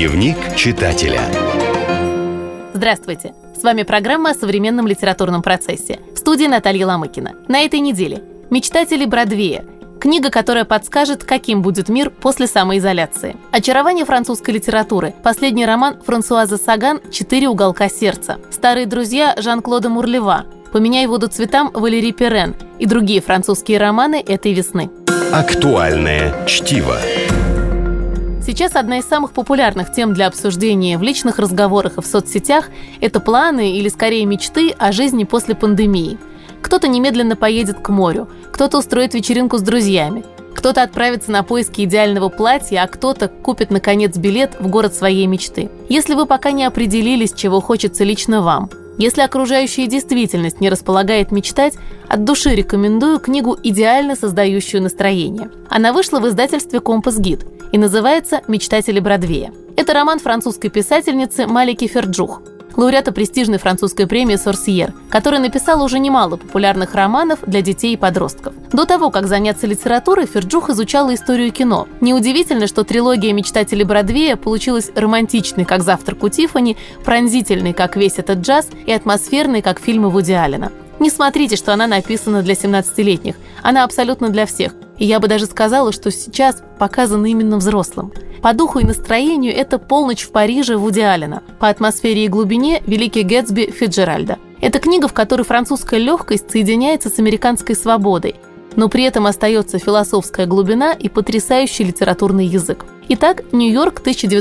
Дневник читателя. Здравствуйте! С вами программа о современном литературном процессе. В студии Наталья Ломыкина. На этой неделе «Мечтатели Бродвея». Книга, которая подскажет, каким будет мир после самоизоляции. «Очарование французской литературы». Последний роман Франсуазы Саган «Четыре уголка сердца». «Старые друзья» Жан-Клода Мурлева. «Поменяй воду цветам» Валери Перрен и другие французские романы этой весны. Актуальное чтиво. Сейчас одна из самых популярных тем для обсуждения в личных разговорах и в соцсетях – это планы или, скорее, мечты о жизни после пандемии. Кто-то немедленно поедет к морю, кто-то устроит вечеринку с друзьями, кто-то отправится на поиски идеального платья, а кто-то купит, наконец, билет в город своей мечты. Если вы пока не определились, чего хочется лично вам, если окружающая действительность не располагает мечтать, от души рекомендую книгу, идеально создающую настроение. Она вышла в издательстве «Компас Гид» и называется «Мечтатели Бродвея». Это роман французской писательницы Малики Ферджух, лауреата престижной французской премии «Сорсьер», которая написала уже немало популярных романов для детей и подростков. До того, как заняться литературой, Ферджух изучала историю кино. Неудивительно, что трилогия «Мечтатели Бродвея» получилась романтичной, как «Завтрак у Тиффани», пронзительной, как «Весь этот джаз», и атмосферной, как фильмы Вуди Аллена. Не смотрите, что она написана для 17-летних. Она абсолютно для всех. И я бы даже сказала, что сейчас показана именно взрослым. По духу и настроению это «Полночь в Париже» Вуди Аллена. По атмосфере и глубине «Великий Гэтсби» Фицджеральда. Это книга, в которой французская легкость соединяется с американской свободой, но при этом остается философская глубина и потрясающий литературный язык. Итак, Нью-Йорк,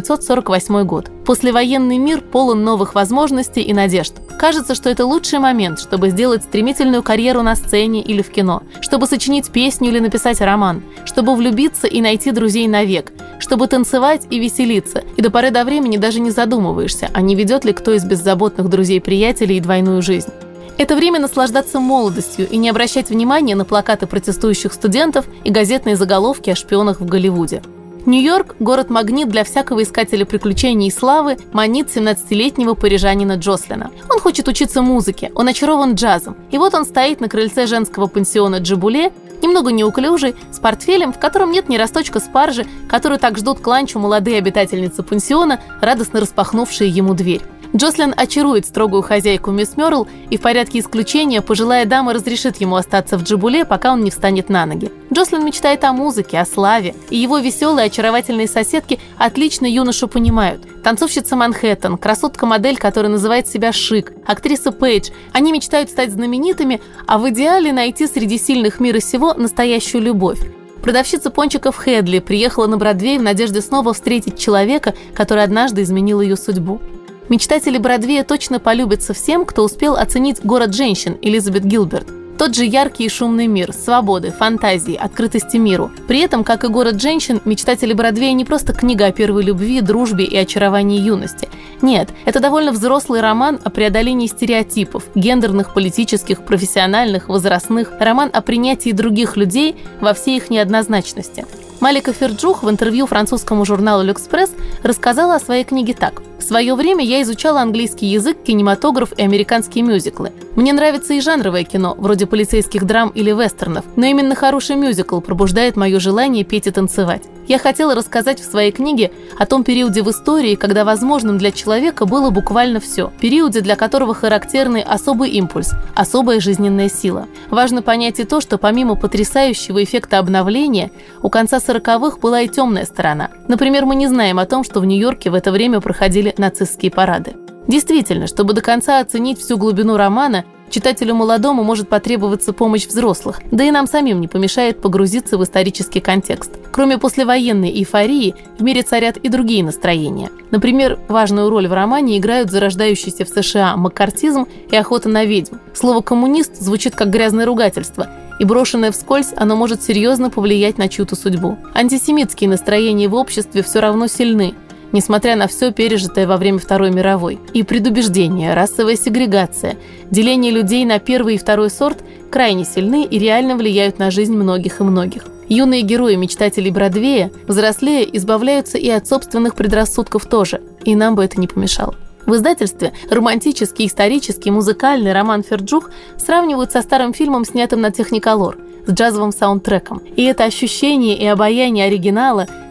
1948 год. Послевоенный мир полон новых возможностей и надежд. Кажется, что это лучший момент, чтобы сделать стремительную карьеру на сцене или в кино, чтобы сочинить песню или написать роман, чтобы влюбиться и найти друзей навек, чтобы танцевать и веселиться, и до поры до времени даже не задумываешься, а не ведет ли кто из беззаботных друзей-приятелей двойную жизнь. Это время наслаждаться молодостью и не обращать внимания на плакаты протестующих студентов и газетные заголовки о шпионах в Голливуде. Нью-Йорк – город-магнит для всякого искателя приключений и славы, манит 17-летнего парижанина Джослина. Он хочет учиться музыке, он очарован джазом. И вот он стоит на крыльце женского пансиона Джабуле, немного неуклюжий, с портфелем, в котором нет ни росточка спаржи, которую так ждут к ланчу молодые обитательницы пансиона, радостно распахнувшие ему дверь. Джослин очарует строгую хозяйку мисс Мёрл, и в порядке исключения пожилая дама разрешит ему остаться в Джабуле, пока он не встанет на ноги. Джослин мечтает о музыке, о славе, и его веселые очаровательные соседки отлично юношу понимают. Танцовщица Манхэттен, красотка-модель, которая называет себя Шик, актриса Пейдж. Они мечтают стать знаменитыми, а в идеале найти среди сильных мира сего настоящую любовь. Продавщица пончиков Хедли приехала на Бродвей в надежде снова встретить человека, который однажды изменил ее судьбу. «Мечтатели Бродвея» точно полюбятся всем, кто успел оценить «Город женщин» Элизабет Гилберт. Тот же яркий и шумный мир, свободы, фантазии, открытости миру. При этом, как и «Город женщин», «Мечтатели Бродвея» не просто книга о первой любви, дружбе и очаровании юности. Нет, это довольно взрослый роман о преодолении стереотипов, гендерных, политических, профессиональных, возрастных, роман о принятии других людей во всей их неоднозначности. Малика Ферджух в интервью французскому журналу «L'Express» рассказала о своей книге так. «В свое время я изучала английский язык, кинематограф и американские мюзиклы. Мне нравится и жанровое кино, вроде полицейских драм или вестернов, но именно хороший мюзикл пробуждает мое желание петь и танцевать. Я хотела рассказать в своей книге о том периоде в истории, когда возможным для человека было буквально все. Периоде, для которого характерный особый импульс, особая жизненная сила. Важно понять и то, что помимо потрясающего эффекта обновления, у конца 40-х была и темная сторона. Например, мы не знаем о том, что в Нью-Йорке в это время проходили нацистские парады. Действительно, чтобы до конца оценить всю глубину романа, читателю молодому может потребоваться помощь взрослых, да и нам самим не помешает погрузиться в исторический контекст. Кроме послевоенной эйфории, в мире царят и другие настроения. Например, важную роль в романе играют зарождающийся в США маккартизм и охота на ведьм. Слово «коммунист» звучит как грязное ругательство, и брошенное вскользь оно может серьезно повлиять на чью-то судьбу. Антисемитские настроения в обществе все равно сильны, несмотря на все пережитое во время Второй мировой. И предубеждения, расовая сегрегация, деление людей на первый и второй сорт крайне сильны и реально влияют на жизнь многих и многих. Юные герои мечтателей Бродвея, взрослея, избавляются и от собственных предрассудков тоже, и нам бы это не помешало. В издательстве романтический, исторический, музыкальный роман Ферджух сравнивают со старым фильмом, снятым на Technicolor, с джазовым саундтреком. И это ощущение и обаяние оригинала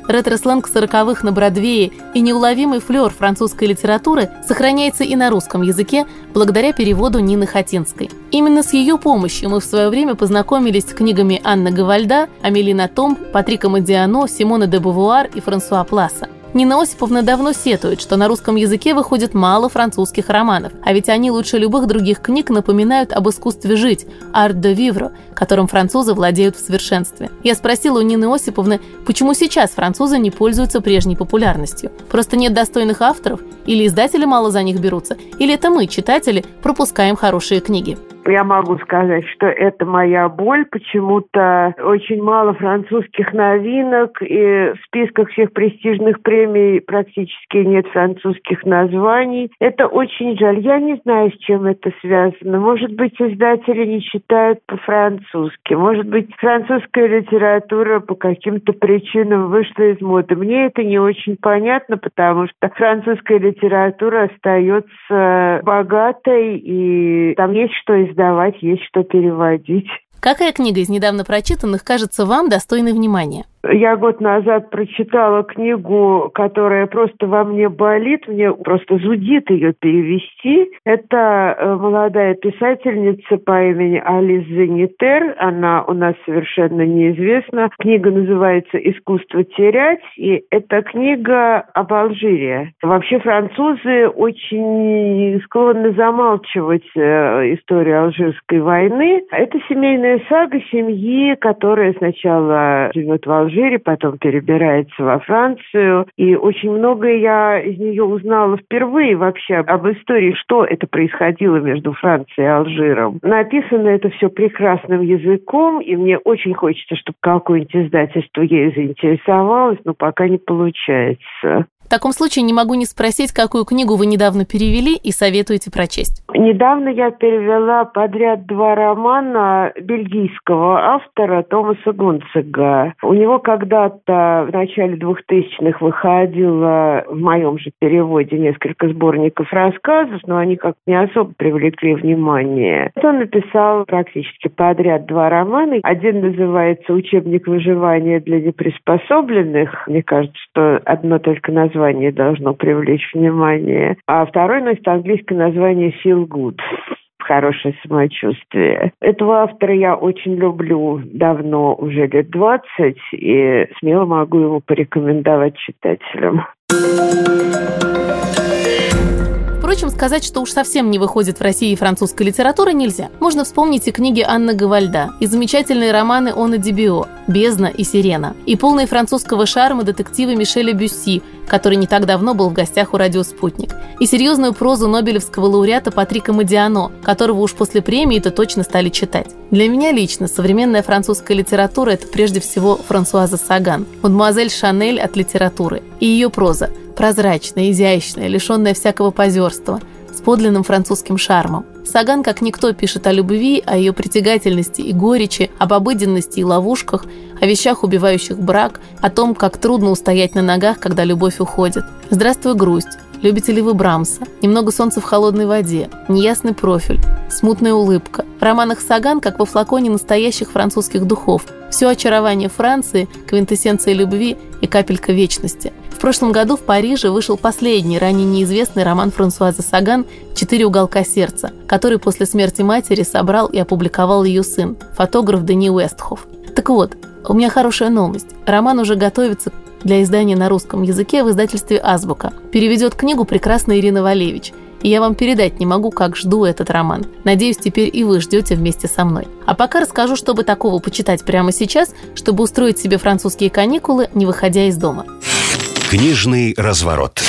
Ретро-сленг 40-х на Бродвее и неуловимый флёр французской литературы сохраняется и на русском языке благодаря переводу Нины Хотинской. Именно с ее помощью мы в свое время познакомились с книгами Анны Гавальда, Амели Натомб, Патрика Модиано, Симоны де Бувуар и Франсуа Пласа. Нина Осиповна давно сетует, что на русском языке выходит мало французских романов, а ведь они лучше любых других книг напоминают об искусстве жить, «art de vivre», которым французы владеют в совершенстве. Я спросила у Нины Осиповны, почему сейчас французы не пользуются прежней популярностью. Просто нет достойных авторов? Или издатели мало за них берутся? Или это мы, читатели, пропускаем хорошие книги? Я могу сказать, что это моя боль. Почему-то очень мало французских новинок, и в списках всех престижных премий практически нет французских названий. Это очень жаль. Я не знаю, с чем это связано. Может быть, издатели не читают по-французски. Может быть, французская литература по каким-то причинам вышла из моды. Мне это не очень понятно, потому что французская литература остается богатой, и там есть что издавать, есть что переводить. Какая книга из недавно прочитанных кажется вам достойной внимания? Я год назад прочитала книгу, которая просто во мне болит, мне просто зудит ее перевести. Это молодая писательница по имени Алис Зенитер. Она у нас совершенно неизвестна. Книга называется «Искусство терять», и это книга об Алжире. Вообще французы очень склонны замалчивать историю Алжирской войны. Это семейная сага семьи, которая сначала живет в Алжире, потом перебирается во Францию. И очень многое я из нее узнала впервые вообще об истории, что это происходило между Францией и Алжиром. Написано это все прекрасным языком, и мне очень хочется, чтобы какое-нибудь издательство ею заинтересовалось, но пока не получается. В таком случае не могу не спросить, какую книгу вы недавно перевели и советуете прочесть. Недавно я перевела подряд 2 романа бельгийского автора Томаса Гунцега. У него когда-то в начале 2000-х выходило в моем же переводе несколько сборников рассказов, но они как-то не особо привлекли внимание. Он написал практически подряд 2 романа. Один называется «Учебник выживания для неприспособленных». Мне кажется, что одно только название должно привлечь внимание. А второй носит английское название «Feel Good». Хорошее самочувствие. Этого автора я очень люблю давно, уже лет 20, и смело могу его порекомендовать читателям. Впрочем, сказать, что уж совсем не выходит в России французской литературы, нельзя. Можно вспомнить и книги Анны Гавальда, и замечательные романы Она Дебио «Бездна» и «Сирена», и полные французского шарма детективы Мишеля Бюсси, который не так давно был в гостях у «Радио Спутник», и серьезную прозу нобелевского лауреата Патрика Модиано, которого уж после премии-то точно стали читать. Для меня лично современная французская литература – это прежде всего Франсуаза Саган, мадемуазель Шанель от литературы, и ее проза – прозрачная, изящная, лишенная всякого позерства, с подлинным французским шармом. Саган, как никто, пишет о любви, о ее притягательности и горечи, об обыденности и ловушках, о вещах, убивающих брак, о том, как трудно устоять на ногах, когда любовь уходит. «Здравствуй, грусть», «Любите ли вы Брамса?», «Немного солнца в холодной воде», «Неясный профиль», «Смутная улыбка». В романах Саган, как во флаконе настоящих французских духов. Все очарование Франции, квинтэссенция любви и капелька вечности. В прошлом году в Париже вышел последний, ранее неизвестный роман Франсуазы Саган «4 уголка сердца», который после смерти матери собрал и опубликовал ее сын, фотограф Дени Уэстхоф. Так вот, у меня хорошая новость. Роман уже готовится для издания на русском языке в издательстве «Азбука». Переведет книгу прекрасная Ирина Валевич. И я вам передать не могу, как жду этот роман. Надеюсь, теперь и вы ждете вместе со мной. А пока расскажу, чтобы такого почитать прямо сейчас, чтобы устроить себе французские каникулы, не выходя из дома. Книжный разворот.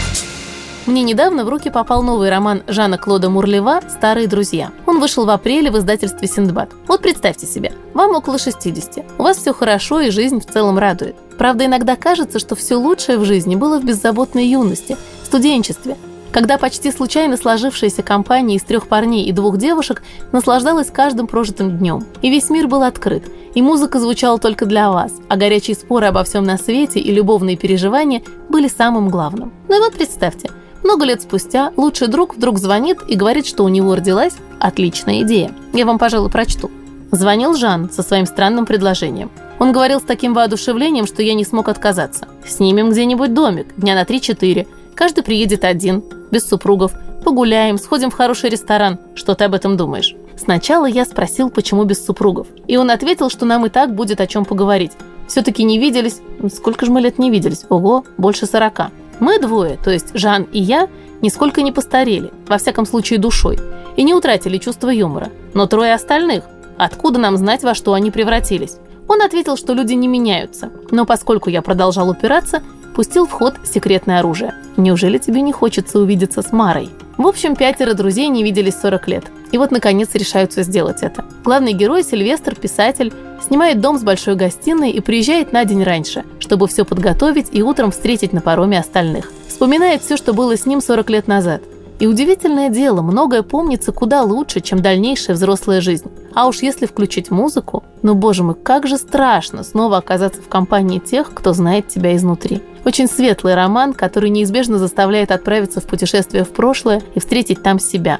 Мне недавно в руки попал новый роман Жана-Клода Мурлева «Старые друзья». Он вышел в апреле в издательстве «Синдбад». Вот представьте себе, вам около 60, у вас все хорошо и жизнь в целом радует. Правда, иногда кажется, что все лучшее в жизни было в беззаботной юности, студенчестве, когда почти случайно сложившаяся компания из 3 парней и 2 девушек наслаждалась каждым прожитым днем. И весь мир был открыт, и музыка звучала только для вас, а горячие споры обо всем на свете и любовные переживания были самым главным. Ну и вот представьте, много лет спустя лучший друг вдруг звонит и говорит, что у него родилась отличная идея. Я вам, пожалуй, прочту. Звонил Жан со своим странным предложением. Он говорил с таким воодушевлением, что я не смог отказаться. Снимем где-нибудь домик, дня на 3-4. Каждый приедет один, без супругов. Погуляем, сходим в хороший ресторан. Что ты об этом думаешь? Сначала я спросил, почему без супругов. И он ответил, что нам и так будет о чем поговорить. Все-таки не виделись. Сколько же мы лет не виделись? Ого, больше 40. Мы двое, то есть Жан и я, нисколько не постарели, во всяком случае душой, и не утратили чувство юмора. Но 3 остальных, откуда нам знать, во что они превратились? Он ответил, что люди не меняются, но поскольку я продолжал упираться, пустил в ход секретное оружие. Неужели тебе не хочется увидеться с Марой? В общем, 5 друзей не виделись 40 лет. И вот, наконец, решаются сделать это. Главный герой, Сильвестр, писатель, снимает дом с большой гостиной и приезжает на день раньше, чтобы все подготовить и утром встретить на пароме остальных. Вспоминает все, что было с ним 40 лет назад. И удивительное дело, многое помнится куда лучше, чем дальнейшая взрослая жизнь. А уж если включить музыку, ну боже мой, как же страшно снова оказаться в компании тех, кто знает тебя изнутри. Очень светлый роман, который неизбежно заставляет отправиться в путешествие в прошлое и встретить там себя.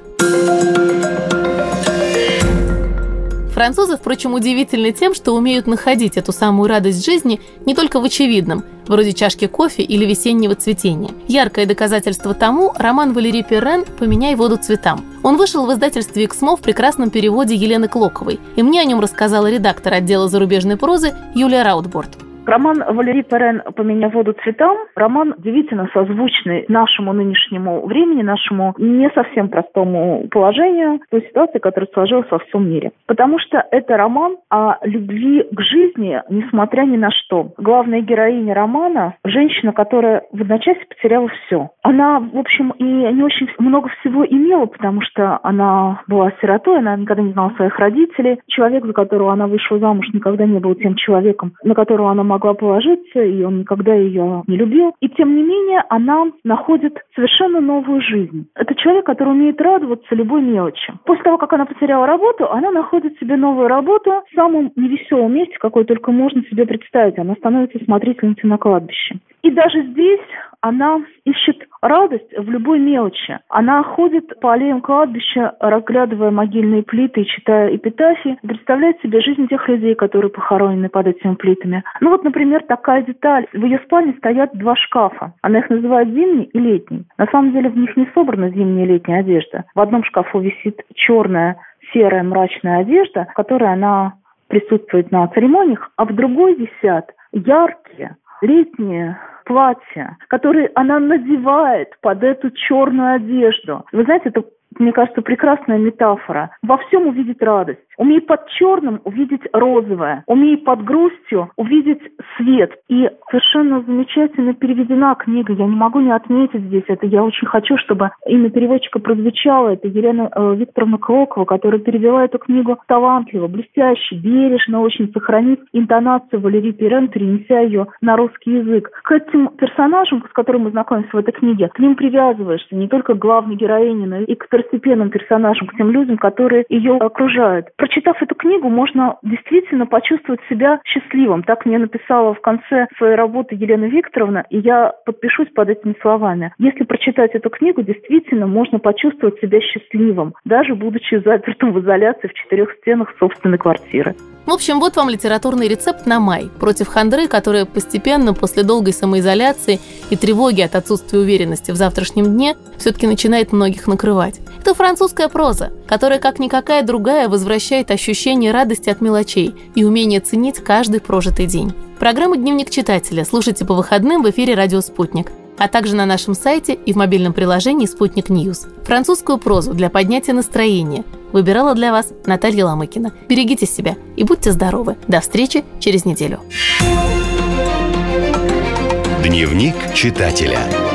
Французы, впрочем, удивительны тем, что умеют находить эту самую радость жизни не только в очевидном, вроде чашки кофе или весеннего цветения. Яркое доказательство тому – роман Валери Перрен «Поменяй воду цветам». Он вышел в издательстве «Эксмо» в прекрасном переводе Елены Клоковой, и мне о нем рассказала редактор отдела зарубежной прозы Юлия Раутборд. Роман Валери Перрен «Поменяй воду цветам» – роман удивительно созвучный нашему нынешнему времени, нашему не совсем простому положению, той ситуации, которая сложилась во всем мире. Потому что это роман о любви к жизни, несмотря ни на что. Главная героиня романа – женщина, которая в одночасье потеряла все. Она, в общем, и не очень много всего имела, потому что она была сиротой, она никогда не знала своих родителей. Человек, за которого она вышла замуж, никогда не был тем человеком, на которого она могла положиться, и он никогда ее не любил. И тем не менее, она находит совершенно новую жизнь. Это человек, который умеет радоваться любой мелочи. После того, как она потеряла работу, она находит себе новую работу в самом невеселом месте, какое только можно себе представить. Она становится смотрительницей на кладбище. И даже здесь она ищет радость в любой мелочи. Она ходит по аллеям кладбища, разглядывая могильные плиты и читая эпитафии, представляет себе жизнь тех людей, которые похоронены под этими плитами. Ну вот, например, такая деталь. В ее спальне стоят 2 шкафа. Она их называет зимний и летний. На самом деле в них не собрана зимняя и летняя одежда. В одном шкафу висит черная, серая, мрачная одежда, в которой она присутствует на церемониях, а в другой висят яркие, летние платья, которые она надевает под эту черную одежду. Вы знаете, это, мне кажется, прекрасная метафора. Во всем увидеть радость. Умей под черным увидеть розовое. Умей под грустью увидеть свет. И совершенно замечательно переведена книга. Я не могу не отметить здесь это. Я очень хочу, чтобы имя переводчика прозвучало. Это Елена Викторовна Клокова, которая перевела эту книгу талантливо, блестяще, бережно, очень сохранив интонацию Валери Перрен, перенеся ее на русский язык. К этим персонажам, с которыми мы знакомимся в этой книге, к ним привязываешься не только к главной героине, но и к второстепенным персонажам, к тем людям, которые ее окружают. Прочитав эту книгу, можно действительно почувствовать себя счастливым. Так мне написала в конце своей работы Елена Викторовна, и я подпишусь под этими словами. Если прочитать эту книгу, действительно можно почувствовать себя счастливым, даже будучи запертым в изоляции в 4 стенах собственной квартиры. В общем, вот вам литературный рецепт на май против хандры, которая постепенно после долгой самоизоляции и тревоги от отсутствия уверенности в завтрашнем дне все-таки начинает многих накрывать. Это французская проза, которая, как никакая другая, возвращает ощущение радости от мелочей и умение ценить каждый прожитый день. Программу «Дневник читателя» слушайте по выходным в эфире «Радио Спутник», а также на нашем сайте и в мобильном приложении «Спутник Ньюс». Французскую прозу для поднятия настроения выбирала для вас Наталья Ломыкина. Берегите себя и будьте здоровы. До встречи через неделю. Дневник читателя.